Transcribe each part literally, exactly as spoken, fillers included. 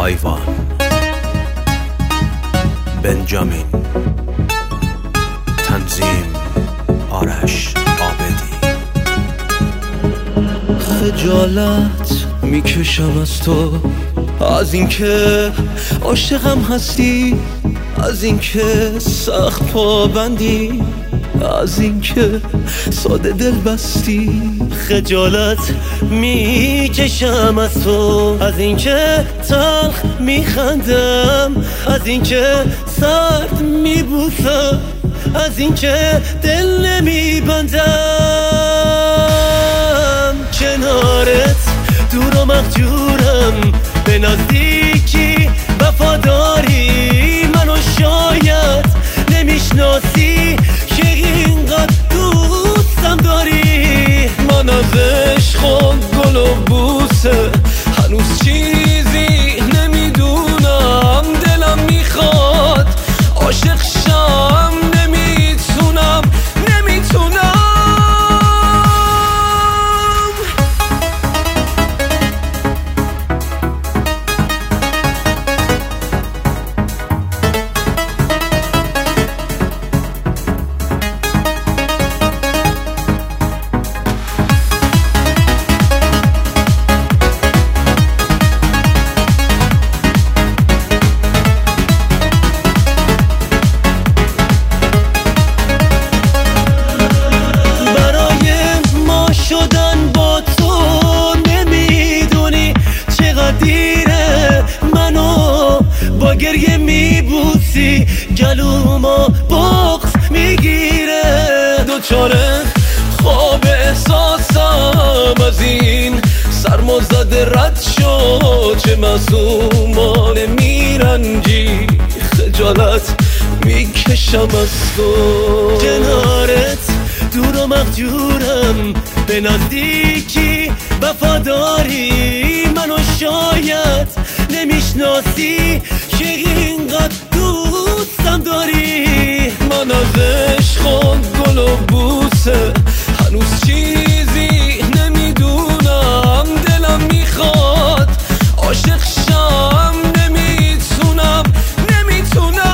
آیوان بنجامین تنظیم آرش عابدی. خجالت میکشم از تو، از اینکه عاشقم هستی، از اینکه سخت پابندی، از اینکه ساده دل بستی. خجالت میکشم از تو، از اینکه تلخ میخندم، از اینکه سرد میبوسم، از اینکه دل نمیبندم. کنارت دور و مخجورم، به نزدیکی وفاداری منو شاید نمیشناسی که اینقدر دوستم داری. من از عشق و گل و بوسه هنوز چیزی نمیدونم، دلم میخواد عاشق شم، نمیتونم نمیتونم. با گریه میبوسی گلومو بغض میگیره. دوچاره خواب احساسم از این سرما زده رد شد، چه معصومانه میرنجی. خجالت میکشم از تو، کنارت دور و مخجورم، به نزدیکی وفاداری منو شاید نمیشناسی که اینقدر دوستم داری. من از عشق و گل و بوسه هنوز چیزی نمیدونم، دلم میخواد عاشق شم، نمیتونم نمیتونم.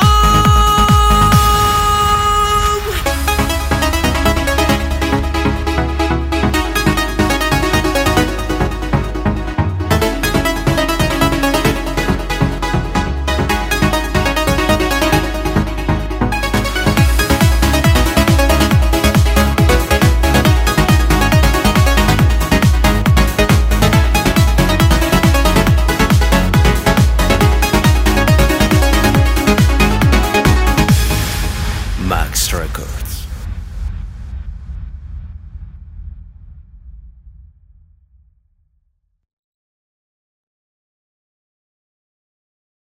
Max Records.